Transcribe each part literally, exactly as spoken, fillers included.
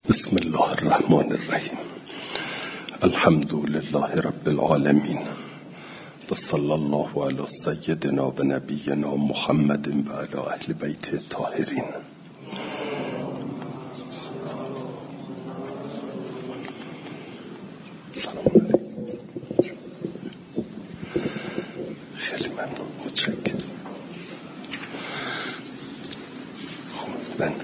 بسم الله الرحمن الرحیم. الحمد لله رب العالمین و صلی الله علی سیدنا و نبینا محمد و علی اهل بیت الطاهرین. سلام علیکم. خیلی ممنون، متشکرم. خب من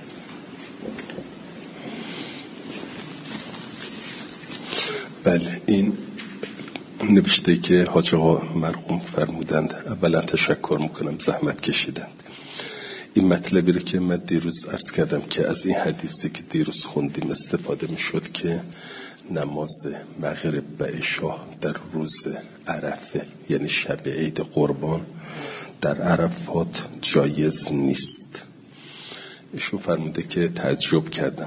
بله، این نوشته که حاج آقا مرحوم فرمودند. اولا تشکر میکنم، زحمت کشیدند. این مطلبی رو که من دیروز عرض کردم که از این حدیثی که دیروز خوندیم استفاده میشد که نماز مغرب و عشا در روز عرفه، یعنی شب عید قربان، در عرفات جایز نیست. ایشون فرموده که تعجب کردم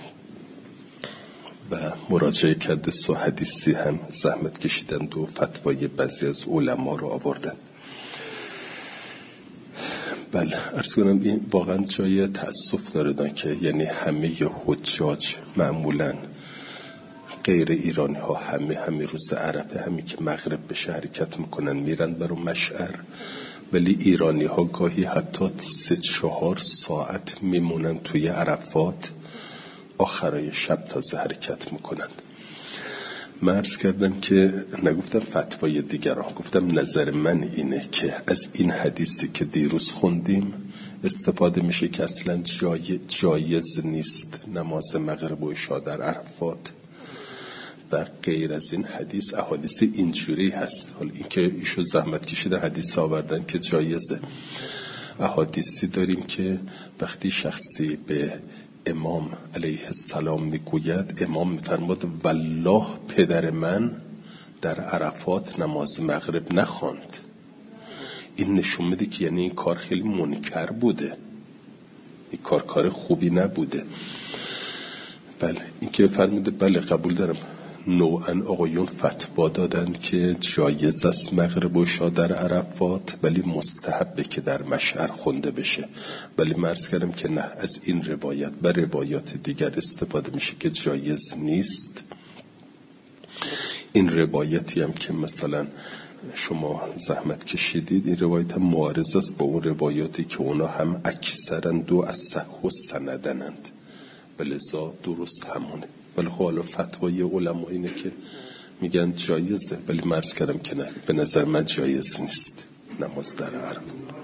و مراجعه کرده سو حدیثی هم زحمت کشیدند و فتوای بعضی از علما رو آوردند. بله، عرض کنم این واقعا جای تأسف داره که یعنی همه حجاج معمولا غیر ایرانی ها همه همه روز عرفه، همه که مغرب به حرکت میکنن میرن برای مشعر، ولی ایرانی ها گاهی حتی سه چهار ساعت میمونن توی عرفات، آخرای شب تازه حرکت میکنند. من عرض کردم که نگفتم فتوای دیگران، گفتم نظر من اینه که از این حدیثی که دیروز خوندیم استفاده میشه که اصلا جای جایز نیست نماز مغرب و عشا در عرفات و غیر از این حدیث احادیث اینجوری هست. حالا این که ایشو زحمت کشیده حدیث آوردن که جایزه. احادیثی داریم که وقتی شخصی به امام علیه السلام میگوید، امام میفرماد والله پدر من در عرفات نماز مغرب نخواند. این نشون میده که یعنی این کار خیلی منکر بوده، این کار کار خوبی نبوده. بله، این که فرموده بله قبول دارم. نوعا آقایون فتوا دادند که جایز است مغرب و عشا در عرفات، ولی مستحبه که در مشعر خونده بشه. ولی من عرض کردم که نه، از این روایت و روایات دیگر استفاده میشه که جایز نیست. این روایتی هم که مثلا شما زحمت کشیدید، این روایت هم معارض است با اون روایاتی که اونا هم اکثرا دو از صح و سندنند، بلذا درست همونه. ولی خب حالا فتوای علما اینه که میگن جایزه، ولی من عرض کردم که نه، به نظر من جایز نیست نماز در عرب.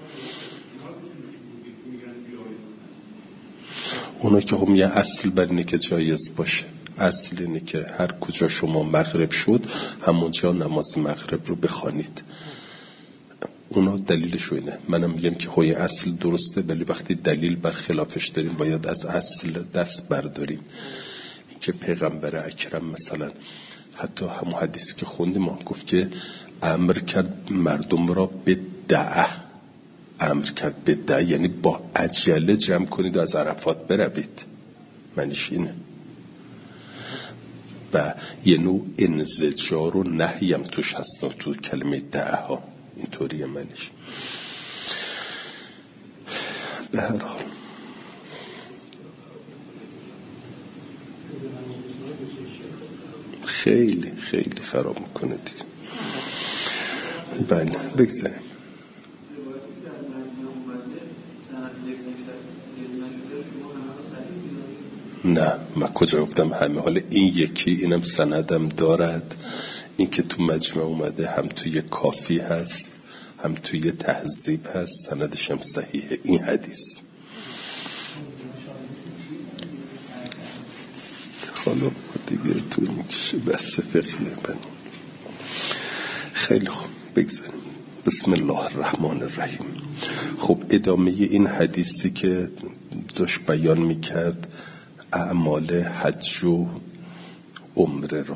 اونا که خب میگن اصل بر اینه که جایز باشه، اصل اینه که هر کجا شما مغرب شد همونجا نماز مغرب رو بخوانید. اونا دلیلش اینه. منم میگم که خوی اصل درسته، ولی وقتی دلیل بر خلافش داریم باید از اصل دست برداریم. که پیغمبر اکرم مثلا حتی همون حدیث که خوندیم گفت که امر کرد مردم را به دعه، امر کرد به دعه یعنی با عجله جمع کنید و از عرفات بروید، معنیش اینه. و یه نوع انزجار و نهی هم توش هستن تو کلمه دعه ها، اینطوریه معنیش. به هر حال خیلی خیلی خراب میکنه دید. بله بگذاریم. نه، من کجا گفتم همه. حالا این یکی اینم سندم دارد، این که تو مجمع اومده هم توی کافی هست هم توی تهذیب هست، سندش هم صحیحه این حدیث. حالا دیگه طول میکشه، بس فقیه بنی. خیلی خوب بگذاریم. بسم الله الرحمن الرحیم. خب ادامه این حدیثی که داشت بیان میکرد اعمال حج و عمره را،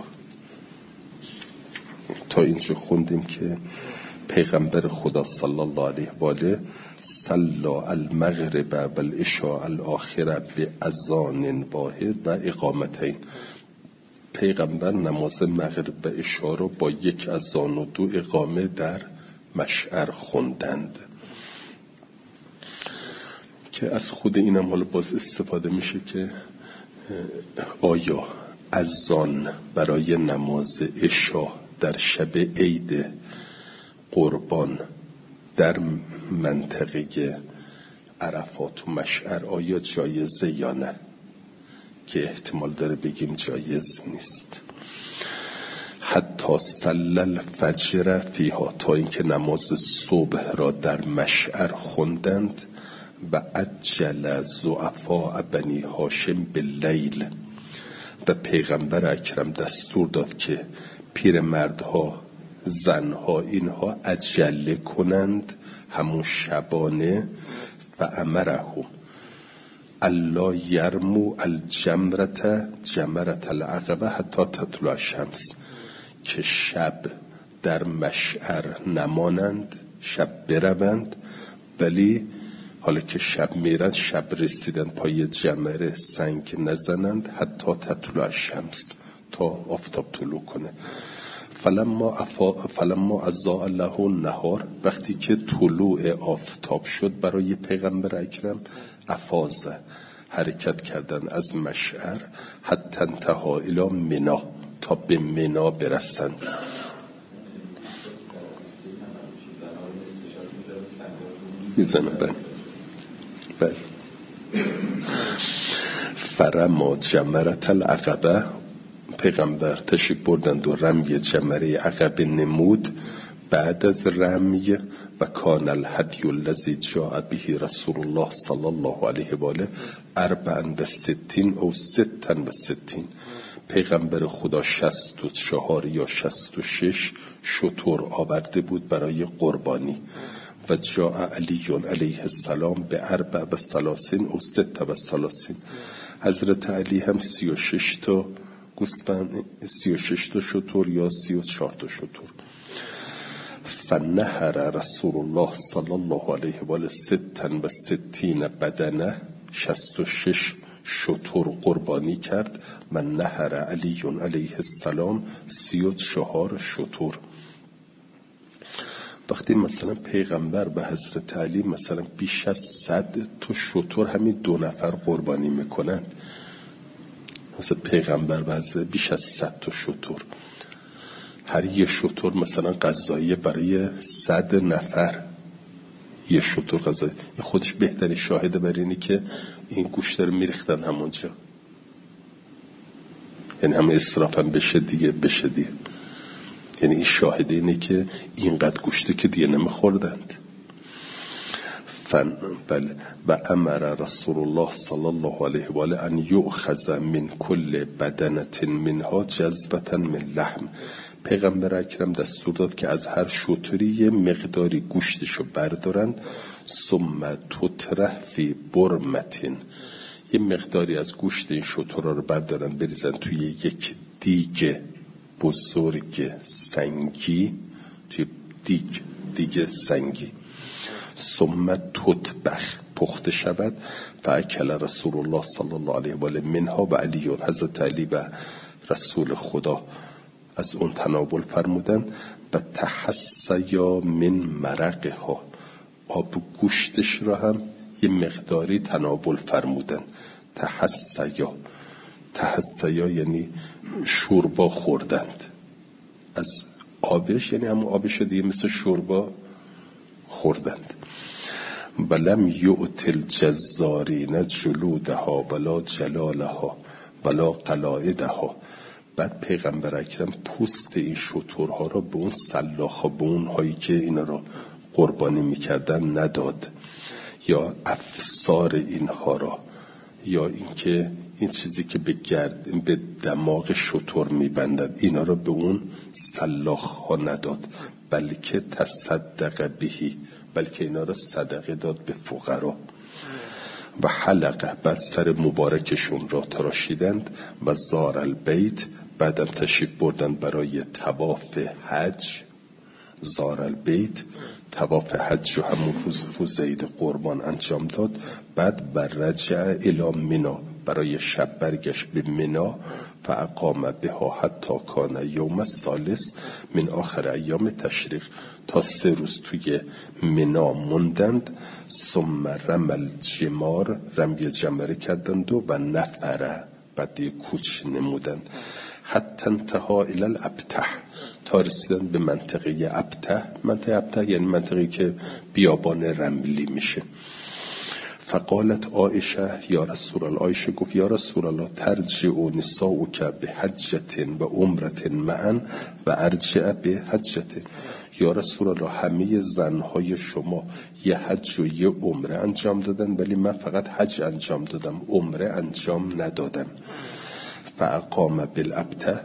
تا اینجا خوندیم که پیغمبر خدا صلی الله علیه و آله صلی المغرب و العشاء الاخره به اذان واحد و اقامتین. پیغمبر نماز مغرب و عشا رو با یک اذان و دو اقامه در مشعر خوندند. که از خود اینم حالا باز استفاده میشه که آیا اذان برای نماز عشا در شب عید قربان در منطقه عرفات و مشعر آیا جایزه یا نه؟ که احتمال داره بگیم جایز نیست. حتی صلی الفجر فیها، تا اینکه نماز صبح را در مشعر خوندند. و عجل ضعفاء بنی هاشم باللیل، و پیغمبر اکرم دستور داد که پیرمردها، زنها، اینها عجله کنند همون شبانه. فامرهم الا یرمو الجمرة جمرة العقبه حتی تطلع الشمس، که شب در مشعر نمانند، شب بروند، ولی حالا که شب میرن، شب رسیدن پای جمره سنگ نزنند حتی تطلع الشمس، تا آفتاب طلوع کنه. فلما افا فلما اضاء الله النهار، وقتی که طلوع آفتاب شد برای پیغمبر اکرم، افاض، حرکت کردن از مشعر حتی انتهى الی منا، تا به منا برسند. میزنه بله بله. فرما جمرة العقبه، پیغمبر تشریف بردند و رمی جمره عقبه نمود. بعد از رمی و کان الهدی الذی جاء به رسول الله صلی الله علیه و آله اربعا و ستین او ستا و ستین، پیغمبر خدا شصت و چهار یا شصت و شش شتر آورده بود برای قربانی. و جاء علی علیه السلام به اربع و ثلاثین او ست و ثلاثین، حضرت علی هم سی و شش تا گوسفند، سی و شش تا شتر یا سی و چهار تا شتر. فنهر رسول الله صلی الله علیه و آله ستا و ستین بدنه، شصت و شش شتر قربانی کرد. من نهر علی علیه السلام سی و چهار شتر. وقتی مثلا پیغمبر به حضرت علی مثلا بیش از صد تا شتر همین دو نفر قربانی میکنن، مثلا پیغمبر به حضرت بیش از صد تا شتر، هر یه شتر مثلا غذایی برای صد نفر، یه شتر غذایی، این خودش بهترین شاهده بر اینه که این گوشت رو میریختن همونجا، یعنی همه اسراف هم بشه دیگه بشه دیگه، یعنی این شاهده اینه که اینقدر گوشته که دیگه نمیخوردند. فن بله. و امر رسول الله صلی الله علیه و آله ان یؤخذ من کل بدنه منها جذبه من لحم، پیغمبر اکرم دستور داد که از هر شتری یه مقداری گوشتشو بردارند. ثم تطرح فی برمتین، یه مقداری از گوشت این شترها رو بردارن بریزن توی یک دیگ بزرگ سنگی، توی دیگ دیگ سنگی. ثم تطبخ، پخته شود. فاکل رسول الله صلی الله علیه و آله منها و علی، حضرت علی و رسول خدا از اون تناول فرمودن. و تحسیا من مرقها، آب گوشتش را هم یه مقداری تناول فرمودن. تحسیا، تحسیا یعنی شوربا خوردند از آبش، یعنی همون آبش دیگه مثل شوربا خوردند. ولم یؤت الجزارین جلودها ولا جلالها ولا قلائدها، بعد پیغمبر اکرم پوست این شترها را به اون سلاخا، به اون هایی که اینا را قربانی میکردن نداد، یا افسار اینها را، یا اینکه این چیزی که به گرد به دماغ شتر میبندد اینا را به اون سلاخ ها نداد، بلکه تصدق بهی، بلکه اینا را صدقه داد به فقرا. و حلقه، بعد سر مبارکشون را تراشیدند. و زار البیت، بعدم تشریف بردن برای طواف حج. زار البیت، طواف حج رو همون روز روز عید قربان انجام داد. بعد و رجع الی منا، برای شب برگشت به منا. فاقام بها حتی کان یوم الثالث من آخر ایام تشریق، تا سه روز توی منا موندند. ثم رمل جمار، رمی جمره کردند و و نفره، بعد یه کوچ نمودند. حتی انتها الی الابته، تا رسیدن به منطقه ابته. منطقه ابته یعنی منطقه که بیابان رملی میشه. فقالت عایشه یا رسول الله، عایشه گفت یا رسول الله ترجع نساؤک به حجة و عمرة معا و ارجع به حجة. یا رسول الله همه زنهای شما یه حج و یه عمره انجام دادن، ولی من فقط حج انجام دادم، عمره انجام ندادم. فاقام بالابته،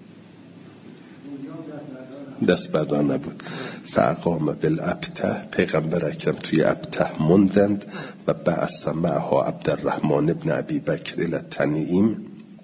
دست بردار نبود. فاقام بالابته، پیغمبر اکرم توی ابته موندند و بعث معها عبدالرحمن ابن ابی بکر الی تنعیم،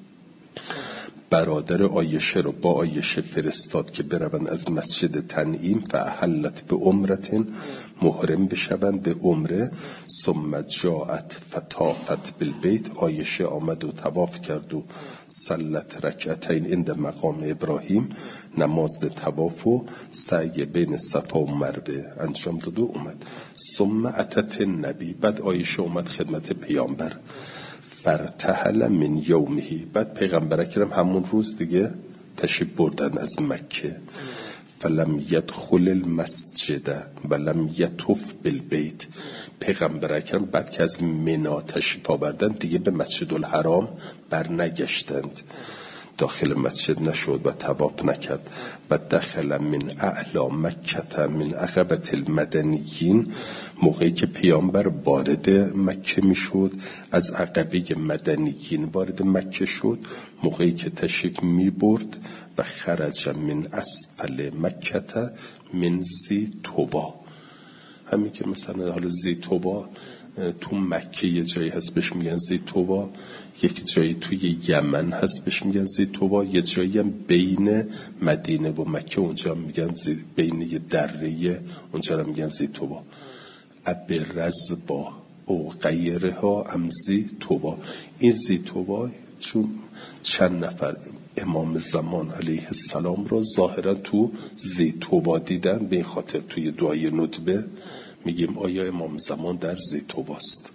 برادر عایشه رو با عایشه فرستاد که بروند از مسجد تنعیم. فاحلت به عمرتن، محرم بشوند به عمره. ثم جاءت فطافت بالبیت، عایشه آمد و طواف کرد و صلت رکعتین عند مقام ابراهیم، نماز طواف و سعی بین صفا و مروه انجام داد و اومد. ثم اتت النبی، بعد عایشه اومد خدمت پیامبر. فرتحل من یومه، بعد پیغمبر اکرم همون روز دیگه تشریف بردن از مکه. فلم یدخل المسجد ولم یطف بالبیت، پیغمبر اکرم بعد که از منی تشریف آوردن دیگه به مسجد الحرام برنگشتند، داخل مسجد نشد و طواف نکرد. و دخل من اعلا مکه من عقبة المدنیین، موقعی که پیامبر وارد مکه میشد از عقبه مدنیین وارد مکه شد، موقعی که تشریف می برد. و خرج من اسفل مکه من ذی طوبا، همین که مثلا حالا ذی طوبا تو مکه یه جایی هست بهش میگن ذی طوبا، یک جایی توی یمن هست بهش میگن ذی طوبا، یه جایی هم بین مدینه و مکه اونجا میگن زی، بین یه دره اونجا رو میگن ذی طوبا. ابرزبا او غیرها ام ذی طوبا، این ذی طوبا چون چند نفر امام زمان علیه السلام رو ظاهرا تو ذی طوبا دیدن، به این خاطر توی دعای ندبه میگیم آیا امام زمان در ذی طوباست.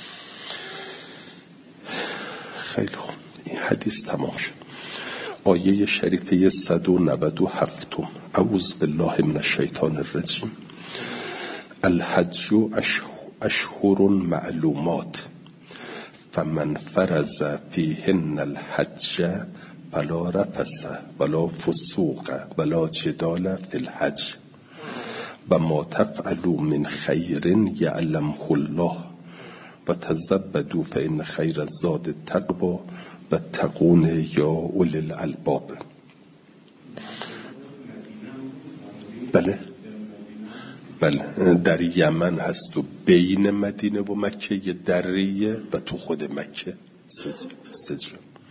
خیلی خوب، این حدیث تمام شد. آیه شریفه صد و نود و هفت، اعوذ بالله من الشیطان الرجیم. الحج اشهر معلومات فمن فرض فیهن الحج فلا رفث ولا فسوق ولا جدال فی الحج و ما تفعلوا من خیر یعلمه الله و تزودوا فإن خیر الزاد التقوی و تقون یا اولی الالباب. بله بله، در یمن هست و بین مدینه و مکه یه دریه و تو خود مکه سجا.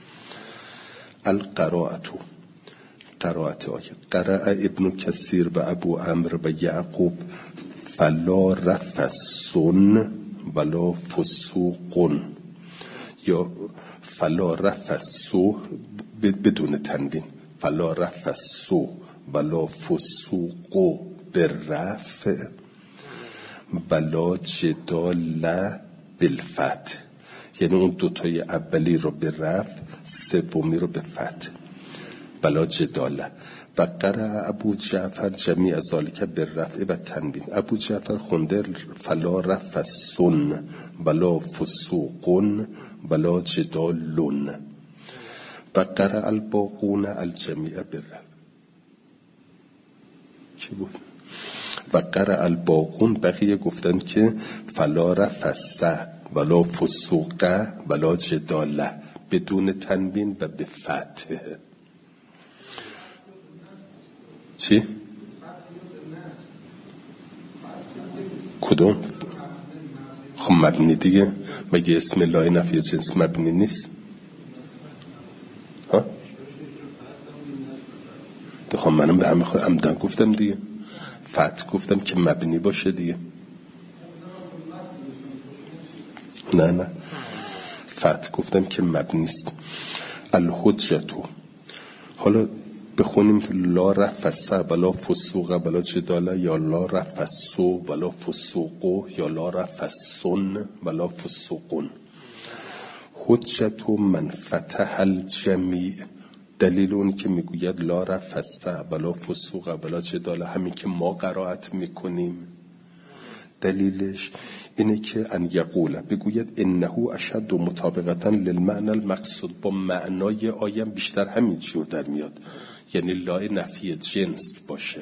القراءة، قراءت آیه. قرأ ابن کثیر و ابو عمرو و یعقوب فلا رفثن ولا فسوقن، یا فلا رفثو بدون تنوین، فلا رفثو ولا فسوق بالرفع ولا جدال بالفتح، یعنی اون دوتای اولی رو به رفع، سومی رو به فتح، ولا جدال. و قرأ ابو جعفر جمیع ذالک بالرفع و تنوین، ابو جعفر خونده فلا رفثن ولا فسوقن ولا جدالن. و قرأ الباقون الجمیع بالرفع. چی بود؟ و قرأ الباقون، بقیه گفتن که فلا رفث ولا فسوق ولا جدال بدون تنوین و به فتح. چی؟ کدوم؟ خب مبنی دیگه، مگه اسم الله نفی جنس مبنی نیست؟ ها؟ خب منم به همه خود عمدن گفتم دیگه، فتح گفتم که مبنی باشه دیگه. نه نه، فتح گفتم که مبنی است. الحجتو، حالا بخونیم لا رفث ولا فسوق ولا جدال، یا لا رفث ولا فسوق، یا لا رفثن ولا فسوقن. حجت من فتح الجمیع، دلیل اون که میگوید لا رفث ولا فسوق ولا جدال، همین که ما قرائت میکنیم، دلیلش اینه که ان یقول، بگوید انه اشد مطابقتا للمعنى المقصود، با معنای آیم بیشتر همین جور در میاد، یعنی لا نفی جنس باشه.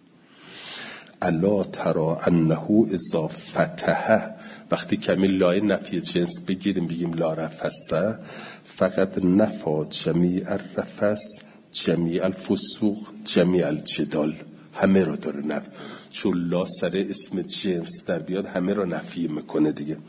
الا ترى انه اذا فتح، وقتی کمی لای نفی جنس بگیریم بگیم لا رفث، فقط نفا جمیع الرفث جمیع الفسوق جمیع الجدال، همه رو داره نفی، چون لا سر اسم جنس در بیاد همه رو نفی میکنه دیگه.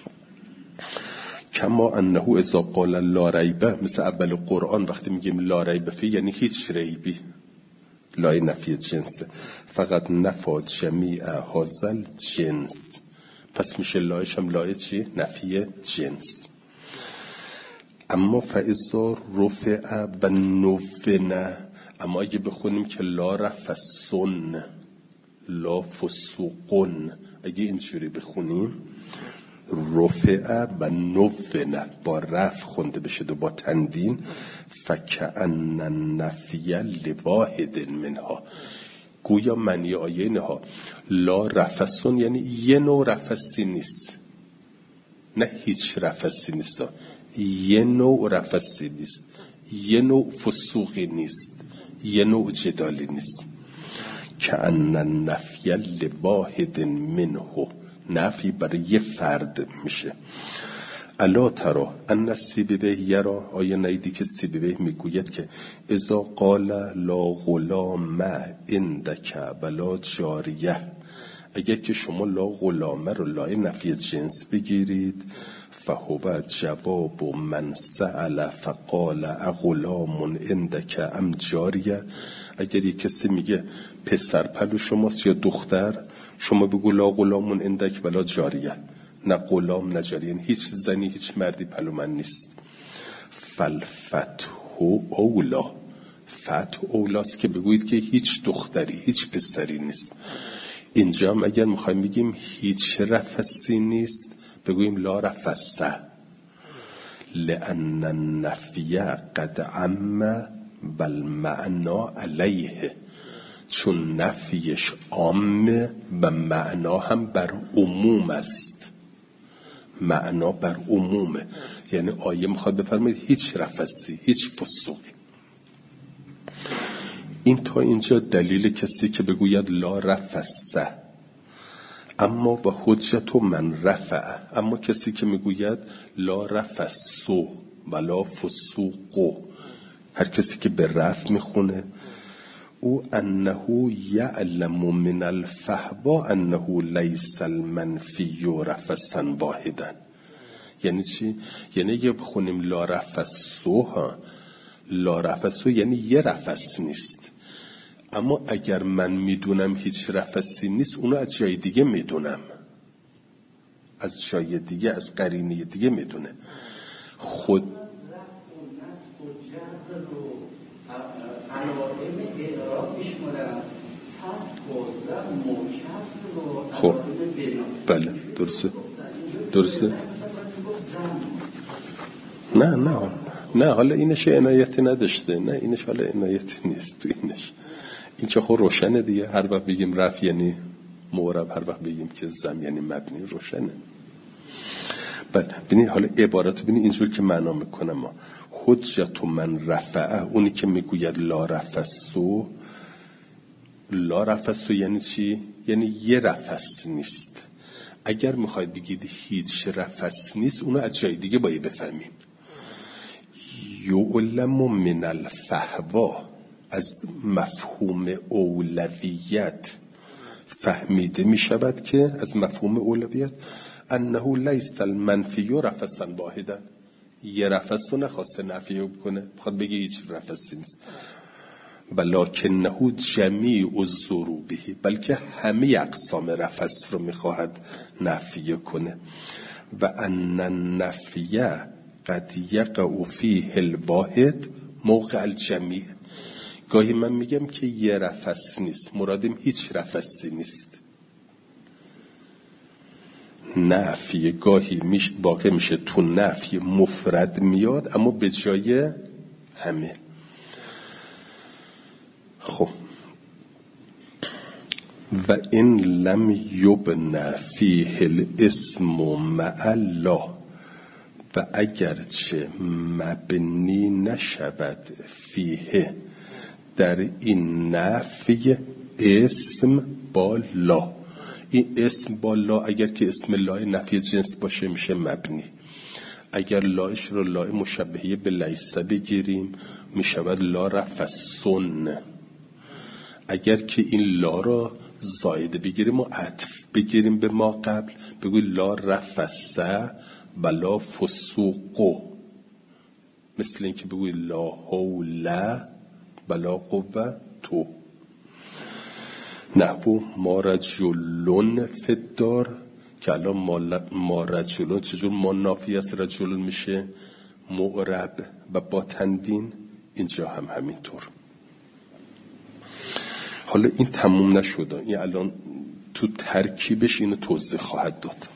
کما انه اذا قال لا ریبه، مثل اول قرآن وقتی میگیم لا ریبه فی یعنی هیچ ریبی، لای نفی جنس، فقط نفا جمیع هازل جنس، پس میشه لایش هم لای چی؟ نفی جنس. اما فاذا رفع و نوّن، اما اگه بخونیم که لا رفثن لا فسوقن، اگه اینجوری بخونیم رفع و نوّن با رفع خونده بشه و با تنوین، فکأن النفی لواحد منها، گویا معنی آیه اینها لا رفثن یعنی یه نوع رفثی نیست، نه هیچ رفثی نیست، یه نوع رفثی نیست، یه نوع فسوقی نیست، یه نوع جدالی نیست. کأن النفی لواحد منه، نفی برای یه فرد میشه. الا ترى ان سیبویه یرا، آیا نیدی که سیبویه میگوید که اذا قال لا غلام عندک ولا جاریه، اگر که شما لا غلام رو لای نفی جنس بگیرید، فهو جواب من سأل فقال اغلام عندک ام جاریه، اگر یک کسی میگه پسر پلو شماست یا دختر، شما بگو لا غلام عندک ولا جاریه، نه غلام نه جاریه، یعنی هیچ زنی هیچ مردی پلو من نیست. فالفتح اولا، فتح اولاست که بگویید که هیچ دختری هیچ پسری نیست. اینجا هم اگر میخوایم بگیم هیچ رفثی نیست، بگوییم لا رفث، لأن النفی قد عم بل معنا علیه، چون نفیش عام و معنا هم بر عموم است، معنا بر عمومه، یعنی آیه میخواد بفرمایید هیچ رفثی هیچ فسوقی. این تا اینجا دلیل کسی که بگوید لا رفث. اما با حجت من رفع، اما کسی که میگوید لا رفثو ولا فسوقو، هر کسی که به رفع میخونه، او انه یعلم من الفحوا انه لیس المنفی رفثا واحدا. یعنی چی؟ یعنی یه بخونیم لا رفثو، ها لا رفثو یعنی یه رفث نیست، اما اگر من میدونم هیچ رفثی نیست، اونو از جای دیگه میدونم، از جای دیگه از قرینه دیگه میدونه. خود خب بله درسته درسته نه نه نه حالا اینش عنایتی نداشته، نه اینش حالا عنایتی نیست تو اینش، این که خب روشنه دیگه، هر وقت بگیم رفع یعنی معرب، هر وقت بگیم که زم یعنی مبنی، روشنه. بله ببینی حالا عبارت ببینی اینجور که معنا میکنم ما حجت من رفعه، اونی که میگوید لا رفثو، لا رفثو یعنی چی؟ یعنی یه رفث نیست. اگر میخواید بگید هیچ رفث نیست، اونو از جای دیگه باید بفهمیم. یعلم من الفحوا، از مفهوم اولویت فهمیده می شود که از مفهوم اولویت انه لیس المنفی رفثا واحدا، یه رفث رو نخواسته نفی بکنه، بخواد بگه هیچ رفثی نیست، ولکنه جمیع الضروبه، بلکه همه اقسام رفث رو میخواهد نفی کنه. و ان النفی قد یقع فیه الواحد موقع الجمیع، گاهی من میگم که یه رفث نیست، مرادم هیچ رفثی نیست، نفی گاهی میش واقع میشه تو نفی مفرد میاد اما به جای همه. خب و این لم یبن فیه الاسم مع الله، و اگرچه مبنی نشود فیه در این نفی اسم با لا. این اسم با لا اگر که اسم لا نفی جنس باشه میشه مبنی. اگر لاش رو لا مشبهه به لیس بگیریم میشود لا رفسن. اگر که این لا را زایده بگیریم و عطف بگیریم به ما قبل بگوی لا رفسه و لا فسوق، مثل این که بگوی لا حول و لا قوه تو. نحو ما رجلون فی الدار، که الان ما رجلون چجور ما نافی است رجلون میشه معرب و با تنوین، اینجا هم همینطور. حالا این تموم نشده، این الان تو ترکیبش اینو توضیح خواهد داد.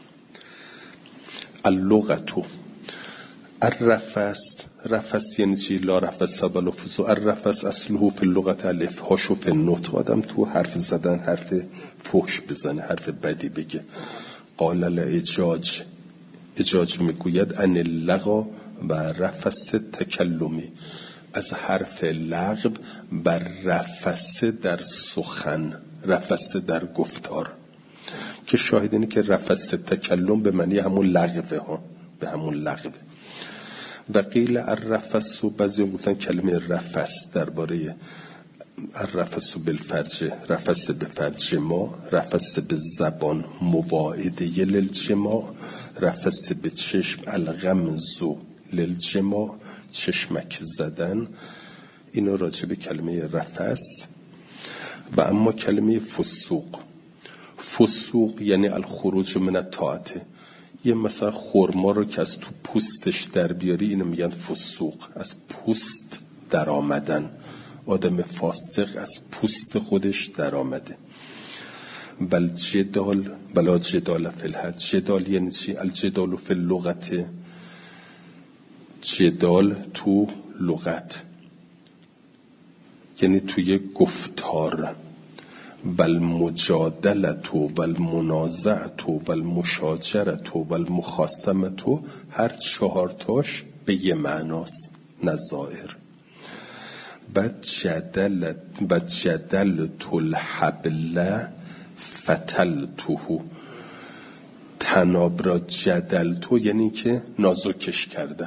اللغتو الرفس، رفس یعنی چی؟ لا رفس ولا فسوق. الرفس اصله فی اللغت الافحاش و فی النطق، آدم تو حرف زدن حرف فحش بزنه، حرف بدی بگه. قال الاجاج، اجاج میگوید ان اللغو و رفس تکلمی، از حرف لغو بر رفس در سخن، رفس در گفتار، که شاهد اینه که رفس تکلم به معنی همون لغوه ها، به همون لغوه. و قیل الرفس، و بعضی هم گفتن کلمه رفس درباره الرفس بالفرج، رفس به فرج ما، رفس به زبان مواعده للجماع، رفس به چشم الغمز للجماع، چشمک زدن. اینو راجع به کلمه رفس. و اما کلمه فسوق، فسوق یعنی الخروج من الطاعت. یه مثلا خرما رو که از تو پوستش در بیاری اینو میگن فسوق، از پوست در آمدن. آدم فاسق از پوست خودش در آمده. بل جدال بلا جدال فی الحج، جدال یعنی چی؟ الجدال فی اللغت، جدال تو لغت یعنی توی گفتار. بل مجادلت و المنازعت و المشاجرت و المخاصمت، هر چهارتاش به یه معناست، نظائر. بعد جدل بعد جدل الحبل فتلته، تناب را جدل تو یعنی که نازکش کردم.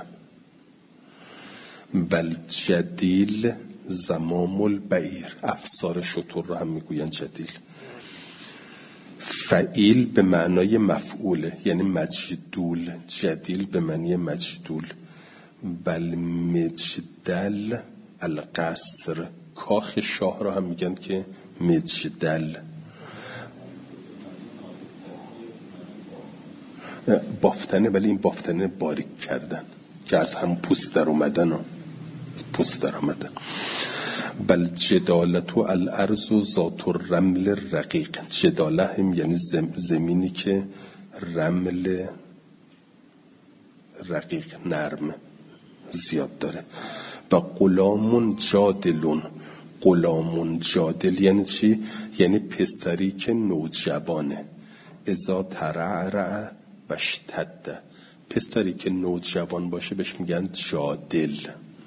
بل جدیل زمام البعیر، افسار شتر رو هم میگوین جدیل. فعیل به معنای مفعوله یعنی مجدول، جدیل به معنی مجدول. بل مجدل القصر، کاخ شاه رو هم میگن که مجدل. بافتنه، ولی این بافتنه باریک کردن که از هم پوست در اومدن و پوست در آمدن. بل جدالتو الارض ذات الرمل رقیق، جداله هم یعنی زم زمینی که رمل رقیق نرم زیاد داره. و غلام جادلون، غلام جادل یعنی چی؟ یعنی پسری که نوجوانه. اذا ترعرع و اشتد، پسری که نوجوان باشه بهش میگن جادل.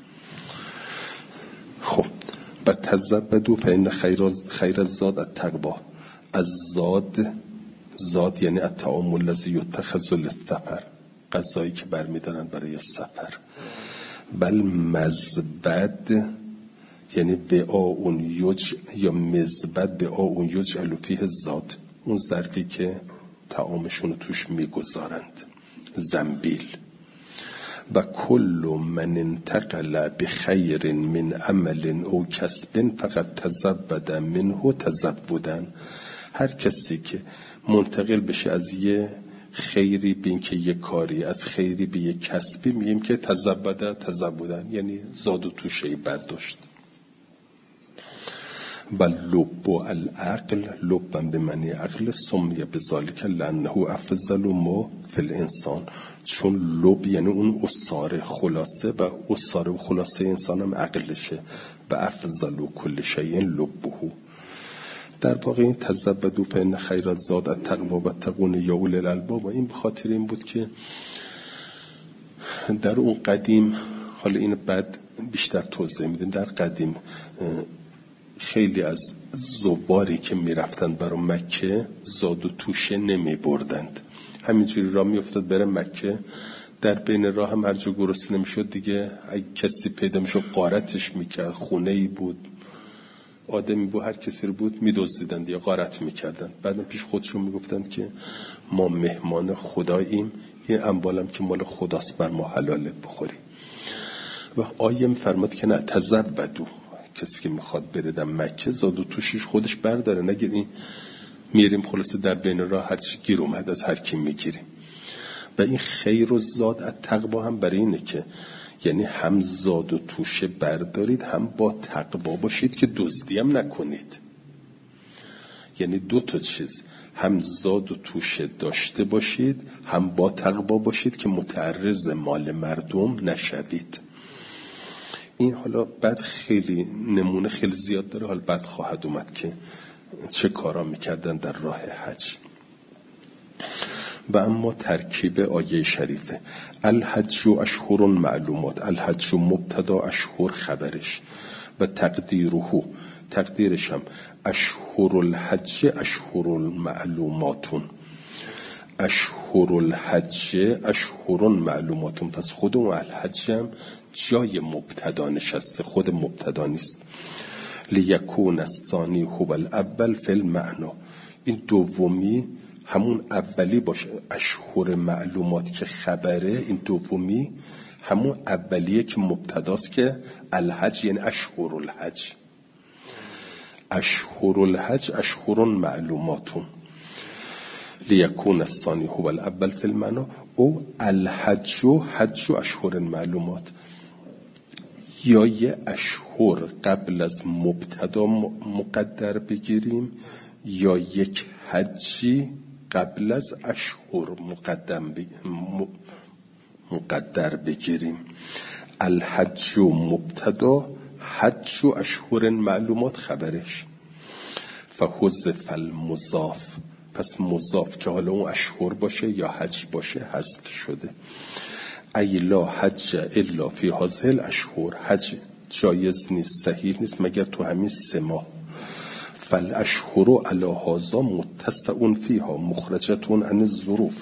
خب و تزبدو فإن خیر خیر الزاد التقوی، از زاد، زاد یعنی الطعام الذی یتخذ للسفر، غذایی که برمیدارن برای سفر. بل مزبد یعنی بآون یج، یا مزبد بآون یجعل فیه الزاد، اون ظرفی که طعامشون رو توش میگذارند، زنبیل. و کل من انتقل بخیر من عمل او کسب فقط تزود منه تزودن، هر کسی که منتقل بشه از یه خیری به این که یه کاری، از خیری به یه کسبی، میگیم که تزود تزودن یعنی زاد و توشه برداشت. و لب و العقل، لبن به معنی عقل، سمی بذالک لانه افضل ما فی الانسان، چون لب یعنی اون اصاره خلاصه و اصاره و خلاصه انسان هم عقلشه و افضل و کل شیء لبه. در واقع این تزودوا فإن خیر الزاد التقوی واتقون یا اولی الالباب، و این به خاطر این بود که در اون قدیم، حالا این بعد بیشتر توضیح میدیم، در قدیم خیلی از زواری که میرفتن برای مکه زاد و توشه نمی بردند، همینجوری راه میافتاد بره مکه، در بین راه هم هر جا گرسنه نمیشد دیگه اگه کسی پیدا میشد غارتش میکرد، خونه ای بود آدمی بود هر کسی رو بود میدزدیدند یا غارت میکردند. بعدم پیش خودشون میگفتند که ما مهمان خداییم، این اموالم که مال خداست بر ما حلاله بخوریم. و آیه میفرماد که نه تزودوا، کسی که میخواد بره در مکه زاد و توشش خودش برداره، نگه این میریم خلاصه در بین راه هر چی گیر اومد از هر کی میگیریم. و این خیر و زاد التقوا هم برای اینه که یعنی هم زاد و توشه بردارید هم با تقوا باشید که دزدی هم نکنید. یعنی دو تا چیز، هم زاد و توشه داشته باشید هم با تقوا باشید که متعرض مال مردم نشوید. این حالا بعد خیلی نمونه خیلی زیاد داره، حالا بعد خواهد اومد که چه کارا میکردن در راه حج. و اما ترکیب آیه شریفه الحج اشهر معلومات، الحج مبتدا اشهر خبرش و تقدیره، تقدیرش هم اشهر الحج اشهر المعلوماتون، اشهر الحج اشهر معلوماتون. پس خود اون الحج هم جای مبتدا نشسته، خود مبتدا نیست. لیکون الثانی هو الاول فی المعنی، این دومی همون اولی باشه، اشهر معلومات که خبره، این دومی همون اولیه که مبتداست که الحج یعنی اشهر الحج، اشهر الحج اشهر معلوماتون. لیکون الثانی هو الاول فی المعنی او الحج حج اشهر معلومات، یا یه اشهر قبل از مبتدا مقدر بگیریم یا یک حجی قبل از اشهر مقدم مقدر بگیریم. الحج مبتدا، حج و اشهر معلومات خبرش. فحذف المضاف، پس مضاف که حالا اون اشهر باشه یا حج باشه حذف شده. ای لا حج الا فی هذه الاشهر، حج جایز نیست، صحیح نیست مگر تو همین سه ماه. فالاشهر علی هذا متسع فیها مخرجتون عن الظروف.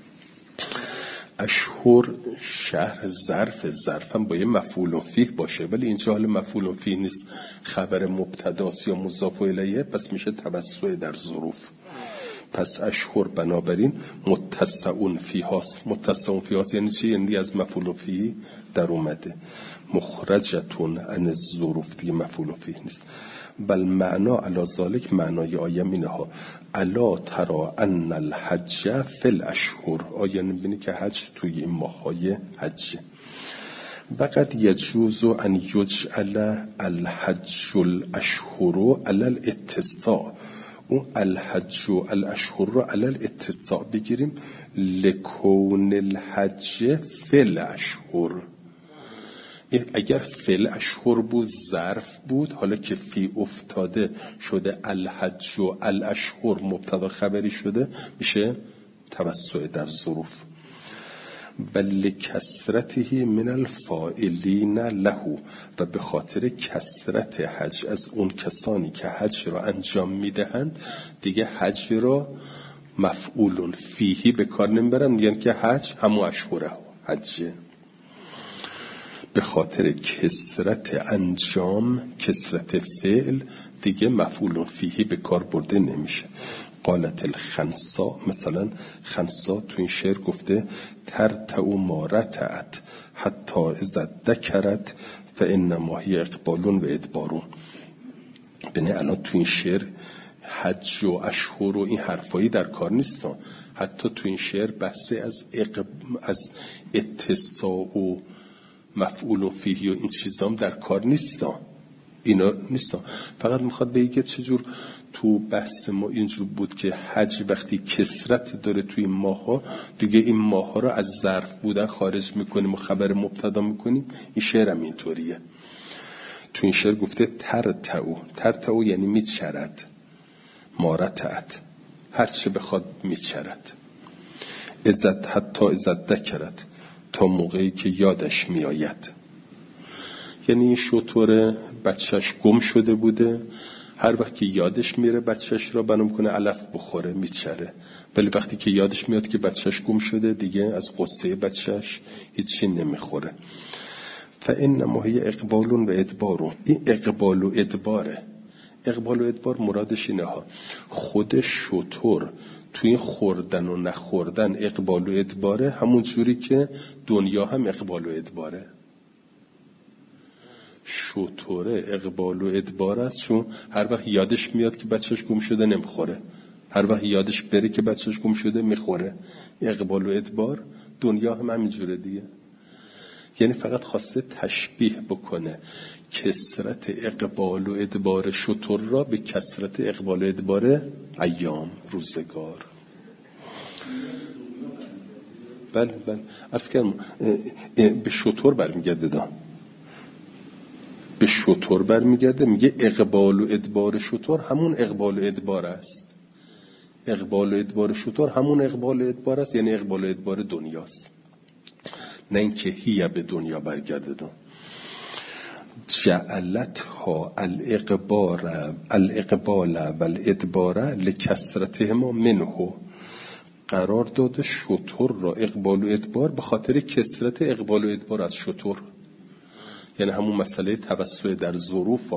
اشهر شهر ظرف، ظرفم با یه مفعول فیه باشه، ولی اینجا حال مفعول فیه نیست، خبر مبتداست یا مضاف الیه، پس میشه توسع در ظروف. پس اشهر بنابراین متسعون فیهاست. متسعون فیهاست یعنی چی؟ یعنی از مفعول فیه در اومده. مخرجتون عن الظروف دیگه مفعول فیه نیست. بل معنا علی ذالک، معنای آیه اینه ها الا ترى ان الحج فی الاشهر، آیه نمیبینی که حج توی این ماهای حج. وقد یجوز ان یجعل الحج الاشهر علی الاتصاع، اون الحج و الاشهر رو علی الاتصاع بگیریم، لکون الحج فی الاشهر. اگر فی الاشهر بود ظرف بود، حالا که فی افتاده شده الحج و الاشهر مبتدا خبری شده، میشه توسع در ظروف. بل کثرته من الفاعلین له، و به خاطر کثرت حج از اون کسانی که حج را انجام میدهند دیگه حج را مفعول فیهی به کار نمیبرن، میگن که حج همون اشهره حجه. به خاطر کثرت انجام، کثرت فعل، دیگه مفعول فیهی به کار برده نمیشه. قالت الخنسا، مثلا خنسا تو این شعر گفته ترتع ما رتعت حتی اذا ذکرت فانما هی اقبال و ادبارون. ببین الان تو این شعر حج و اشهر و این حرفایی در کار نیستن، حتی تو این شعر بحثی از اقب... از اتصاع و مفعول فیه و این چیزام در کار نیستن. اینا نیستن. فقط میخواد بگه چجور تو بحث ما اینجور بود که حج وقتی کسرت داره توی این ماها، دیگه این ماها رو از ظرف بودن خارج میکنیم و خبر مبتدا میکنیم. این شعر هم اینطوریه. تو این شعر گفته ترتعو، ترتعو یعنی میچرد، مارتعت، هر چه بخواد میچرد. عزت حتی عزت دکرد، تا موقعی که یادش میآید. یعنی این شطور بچهش گم شده بوده، هر وقت که یادش میره بچهش را بنا میکنه علف بخوره میچره، ولی وقتی که یادش میاد که بچهش گم شده دیگه از قصه بچهش هیچی نمیخوره. فانما هی اقبال و ادبار. این اقبال و ادباره. اقبال و ادبار مرادش اینه ها، خود شطور توی خوردن و نخوردن اقبال و ادباره، همون جوری که دنیا هم اقبال و ادباره. شطوره اقبال و ادبار است، چون هر وقت یادش میاد که بچهش گم شده نمیخوره، هر وقت یادش بره که بچهش گم شده میخوره. اقبال و ادبار. دنیا هم همینجوره دیگه. یعنی فقط خواسته تشبیه بکنه کثرت اقبال و ادبار شطور را به کثرت اقبال و ادبار ایام، روزگار. بله بله عرض کردم به شطور برمیگرده دا. به شطور برمیگرده، میگه اقبال و ادبار شطور همون اقبال و ادبار است. اقبال و ادبار شطور همون اقبال و ادبار است، یعنی اقبال و ادبار دنیاست، نه اینکه هی به دنیا برگرده دا. جعلتها الاقبار الاقبال و الادبار لکثرتهما منه. قرار داده شطور را اقبال و ادبار به خاطر کثرت اقبال و ادبار از شطور، یعنی همون مسئله توسع در ظروف.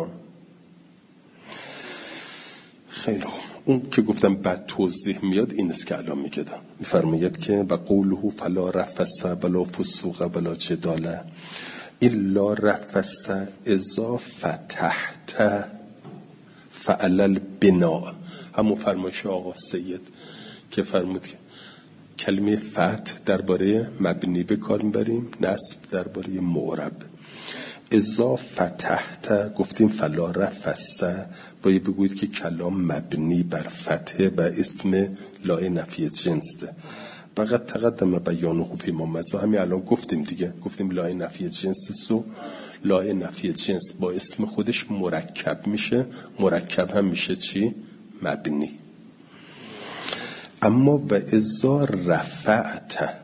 خیلی خوب. اون که گفتم بعد توضیح میاد این است که الان میگه میفرماید که و قوله فلا رفث ولا فسوق ولا جدال الا رفث اذا فتحت فعل البناء. همون فرمایش آقا سید که فرمود که کلمه فتح درباره مبنی به کار میبریم، نصب درباره معرب. اذا فتحت گفتیم فلا رفث، باید بگوید که کلام مبنی بر فتح و اسم لای نفی جنسه. فقط تقدم بیانه فی ما مضی، همین الان گفتیم دیگه، گفتیم لای نفی جنس سو لای نفی جنس با اسم خودش مرکب میشه، مرکب هم میشه چی؟ مبنی. اما و اذا رفعت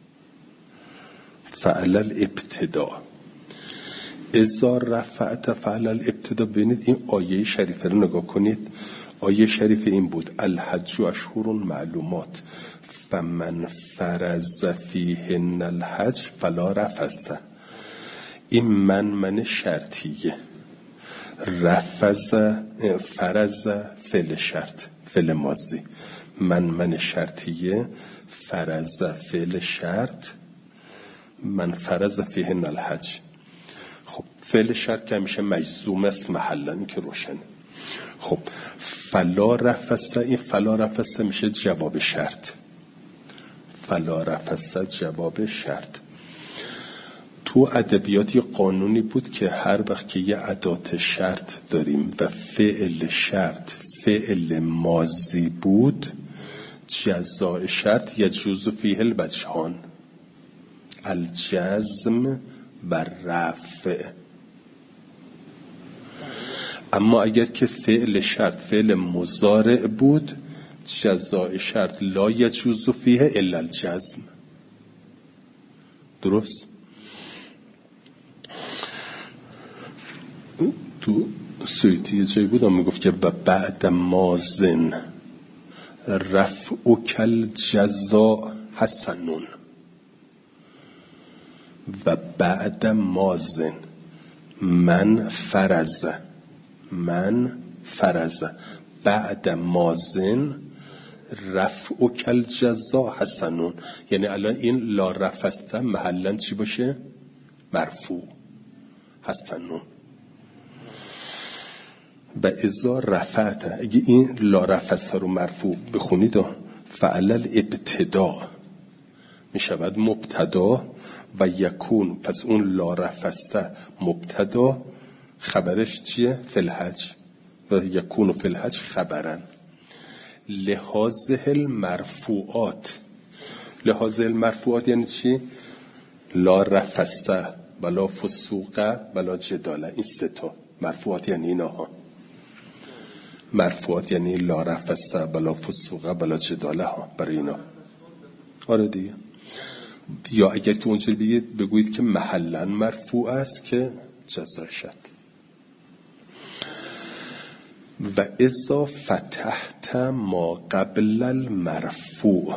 فعل الابتداء، اذا رفعت فعل الابتداء. ببینید این آیه شریفه رو نگاه کنید. آیه شریفه این بود الحج اشهر معلومات فمن فرض فیهن الحج فلا رفث. این من من شرطیه، رفض فرض فعل شرط، فعل ماضی. من من شرطیه، فرض فعل شرط، من فرض فیهن الحج. خب فعل شرط که همیشه مجزوم است محلا، این که روشنه. خب فلا رفث، این فلا رفث میشه جواب شرط. فلا رفث جواب شرط. تو ادبیات یه قانونی بود که هر وقت که یه ادات شرط داریم و فعل شرط فعل ماضی بود، جزاء شرط یجوز فیه الوجهان، الجزم و رفع. اما اگر که فعل شرط فعل مضارع بود، جزاء شرط لا یجوز فیه الا الجزم. درست؟ تو سویتی جایی بودم میگفت که و بعد مازن رفع کل جزاء حسنون. و بعد مازن من فرض، من فرض بعد مازن رفع کل جزاء حسنون. یعنی الان این لا رفث محلا چی باشه؟ مرفوع حسنون. و اذا رفعت، اگه این لا رفث رو مرفوع بخونید فعل الابتداء می شود مبتدا و یکون، پس اون لا رفث مبتدا خبرش چیه؟ فلحج و یکون فلحج خبرن. لحاظه المرفوعات، لحاظه المرفوعات یعنی چی؟ لا رفسه ولا فسوقه ولا جداله. این سه تا مرفوعات یعنی اینا ها. مرفوعات یعنی لا رفسه ولا فسوقه ولا جداله ها برای اینا. آره دیگه. یا اگر که اونجوری بگید بگویید که محلا مرفوع است که جزا شد. و اذا فتحت ما قبل المرفوع،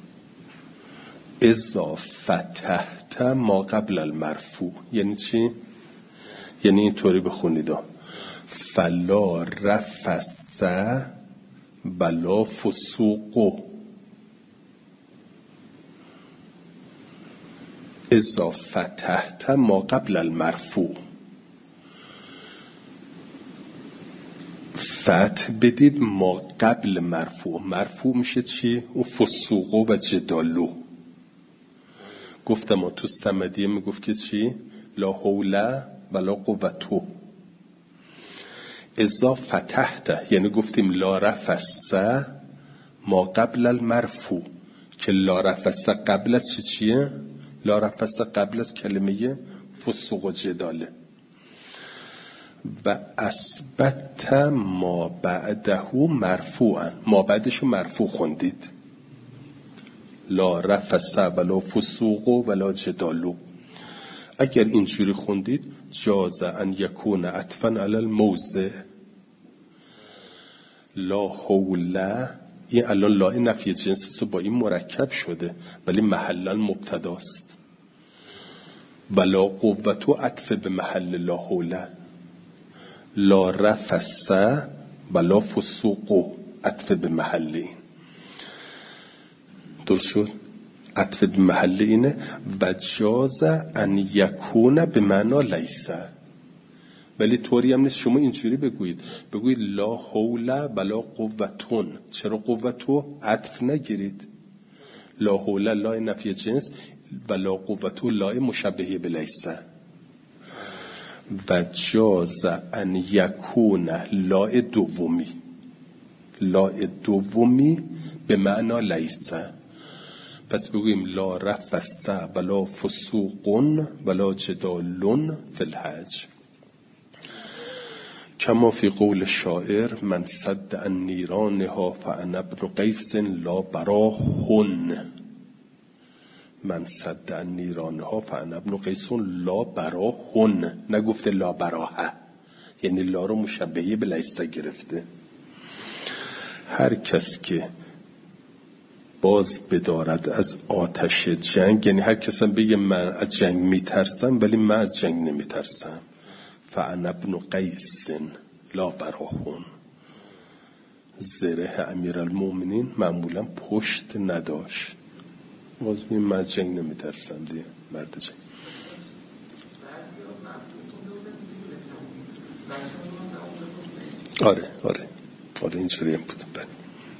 اذا فتحت ما قبل المرفوع یعنی چی؟ یعنی اینطوری بخونید فلا رفس بلا فسوق. اذا فتحت ما قبل المرفوع، فتح بدید ما قبل مرفوع. مرفوع میشه چی؟ اون فسوقو و جدالو. گفتم تو صمدیه میگفت که چی؟ لا حول ولا قوتو. اذا فتحت یعنی گفتیم لا رفس ما قبل المرفوع، که لا رفس قبل از چی چیه؟ لا رفس قبل از کلمه فسوق و جداله. و اثبت ما بعده مرفوعا، ما بعدشو مرفوع خوندید. لا رفس ولا فسوق ولا جدالو. اگر اینجوری خوندید جاز ان یکون عطفا علی الموضع. لا حول، این الان لا نفی جنس با این مرکب شده ولی محلا مبتداست. ولا قوت و عطف به محل لا حول. لا رفس ولا فسوق عطف به محل این. درست شد؟ عطف به محل اینه. و جاز ان یکون به معنا لیسه، ولی طوری هم نیست شما اینجوری بگویید، بگویید لا حول ولا قوتون. چرا قوتو عطف نگیرید؟ لا حول لا نفی جنس ولا قوتو لا مشبهه به لیسه. و جاز ان یکون لا دومی، لا دومی به معنا لیسه. پس بگوییم لا رفس ولا فسوق ولا جدال فی الحج. کما فی قول شاعر من صد عن نیرانها فانا ابن قیس لا براهن. من صد عن نیرانها فانا ابن قیس لا براهن، نگفته لا براه، یعنی لا رو مشبهه به لیسه گرفته. هر کس که باز بدارد از آتش جنگ، یعنی هر کس هم بگه من از جنگ میترسم ولی من از جنگ نمیترسم. فانا ابن قیس لا براهن. زره امیرالمومنین معمولا پشت نداشت. باز بگیم من از جنگ نمیترسم دیگه، مرد جنگ. آره آره آره اینجوری هم بود. بله.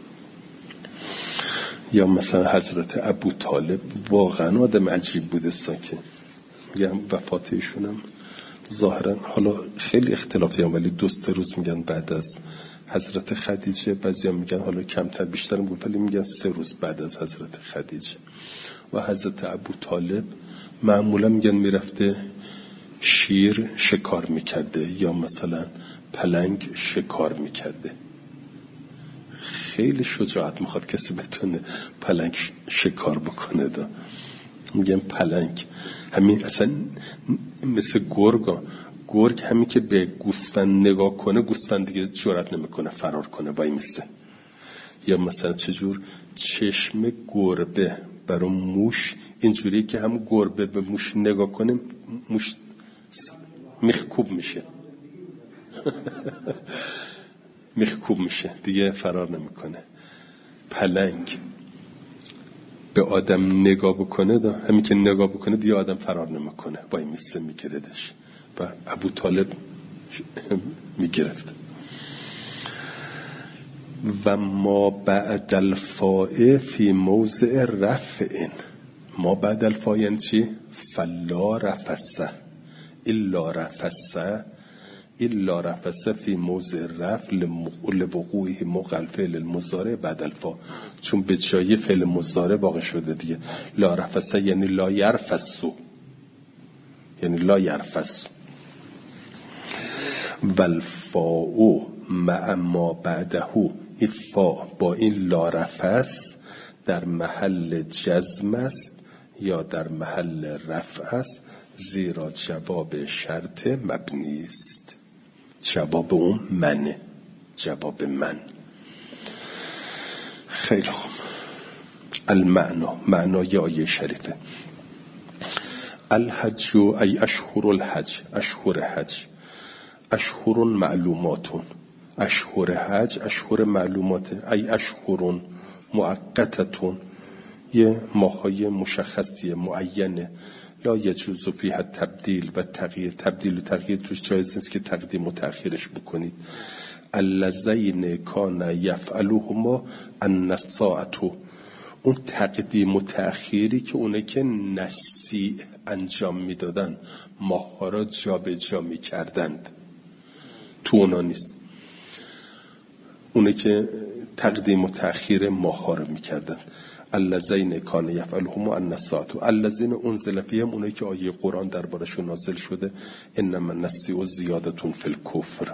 یا مثلا حضرت ابو طالب واقعا آدم عجیب بوده که میگم وفات ایشونم ظاهرا حالا خیلی اختلافی هم، ولی دو سه روز میگن بعد از حضرت خدیجه، بعضی هم میگن حالا کمتر بیشتر هم، ولی میگن سه روز بعد از حضرت خدیجه. و حضرت ابو طالب معمولا میگن میرفته شیر شکار میکرده یا مثلا پلنگ شکار میکرده. خیلی شجاعت میخواد کسی بتونه پلنگ شکار بکنه. دا میگن پلنگ همین اصلا مثل گرگ، گرگ همین که به گوسفند نگاه کنه گوسفند دیگه جرئت نمیکنه فرار کنه وای میسه. یا مثلا چجور چشم گربه برای موش اینجوری که هم گربه به موش نگاه کنه موش میخکوب میشه میخکوب میشه دیگه فرار نمیکنه. پلنگ به آدم نگاه بکنه، دا همین که نگاه بکنه دیگه آدم فرار نمیکنه وای میسه میگیردش. و ابو طالب میگرفت. و ما بعد الفاء فی موضع رفع. ما بعد الفاء یعنی چی؟ فلا رفسه الا رفسه این لا رفث فی موضع رفع لوقوعه موقع الفعل المضارع بعد الفا، چون به جای فعل مضارع واقع شده دیگه. لا رفث یعنی لا یرفث، یعنی لا یرفث. والفاء مع ما بعده، این فا با این لا رفث در محل جزم است یا در محل رفع است، زیرا جواب شرط مبنی است. جواب اون منه، جواب من. خیلی خوب. المعنا، معنای آیه شریفه. الحج ای اشهر الحج، اشهر حج، اشهر معلومات، اشهر حج اشهر معلومات، ای اشهر مؤقتتون، یه ماهای مشخصیه معینه، لا یجوز فیها تبدیل و تغییر، تبدیل و تغییر توش جایز نیست که تقدیم و تأخیرش بکنید. اللذین کان یفعلوهما النساءة، اون تقدیم و تأخیری که اونه که نسیع انجام میدادن، ماها را جا به جا میکردند، تو اونا نیست. اونه که تقدیم و تأخیر ماها را میکردند. الذین کان یفعلهم النساءة، الذین انزل فیهم، اونه که آیه قرآن دربارشون نازل شده، انما النسیء زیادة فی الکفر،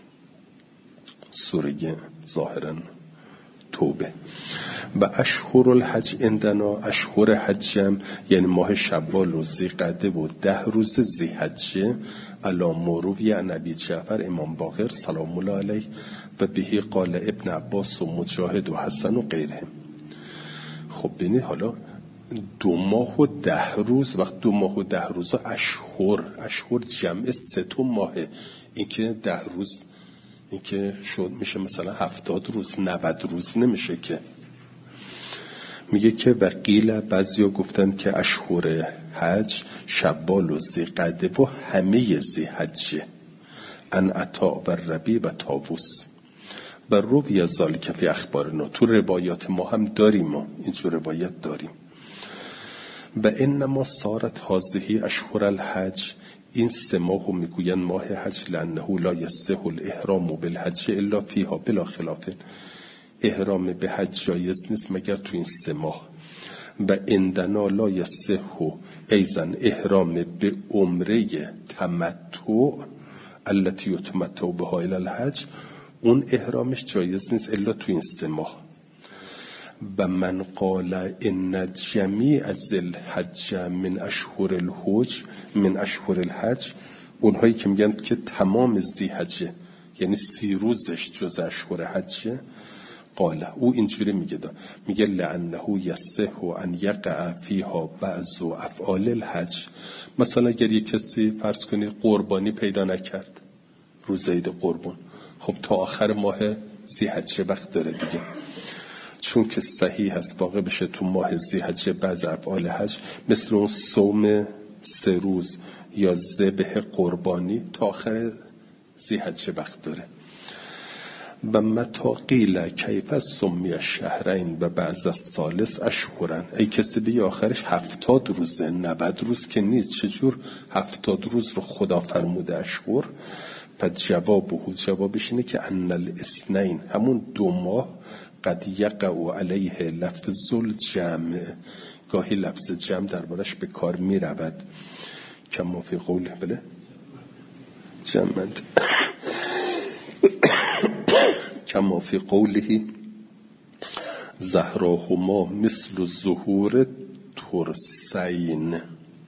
سوره ظاهرا توبه. و اشهر الحج عندنا، اشهر حجم یعنی ماه شوال و ذیقعده و ده روز ذی‌حجه، علی مروی عن ابی جعفر امام باقر سلام الله علیه و بهی قال ابن عباس و مجاهد و حسن و غیرهم. خب ببینید حالا دو ماه و ده روز، وقت دو ماه و ده روز اشهر، اشهر جمع سه تا ماهه، این که ده روز این که شد میشه مثلا هفتاد روز، نود روز نمیشه که. میگه که وقیل، بعضیا گفتن که اشهر حج شوال و ذی‌قعده و همه ذی‌حجه، ان عطا و ربیع و طاووس و روی ذالک فی اخبارنا، تو روایات ما هم داریم، ما اینجور روایت داریم. و انما صارت هذه اشهر الحج، این سه ماهو میگوین ماه حج، لانه لا یصح الاحرام بالحج الا فیها بلا خلاف، احرام به حج جایز نیست مگر تو این سه ماه. و عندنا لا یصح ایضا احرام به عمره تمتع التي یتمتع بها الی الحج، اون احرامش جایز نیست الا تو این سه ماه. و من قال ان جمیع ذوالحج من اشهر الحج، من اشهر الحج، اونهایی که میگن که تمام ذی‌حجه یعنی سی روزش جز اشهر حجه، قال او اینجوری میگه دا. میگه لانه یصح ان یقع فیها بعض افعال الحج، مثلا اگر یک کسی فرض کنی قربانی پیدا نکرد، روز عید قربان، خب تا آخر ماه ذی‌حجه وقت داره دیگه، چون که صحیح هست واقع بشه تو ماه ذی‌حجه بعض افعال حج، مثل اون صوم سه روز یا ذبح قربانی تا آخر ذی‌حجه وقت داره. و متا قیل کیف سمی الشهرین و بعض الثالث اشهرن، ای کسی به آخرش هفتاد روزه، نود روز که نیست، چجور هفتاد روز رو خدا فرموده اشهر؟ فجوابه، جوابش اینه که ان الاثنین، همون دو ماه، قد یقع علیه لفظ الجمع، گاهی لفظ جمع دربارش به کار می رود، کما فی قوله، بله جمعند کما فی قوله زهراهما مثل ظهور ترسین،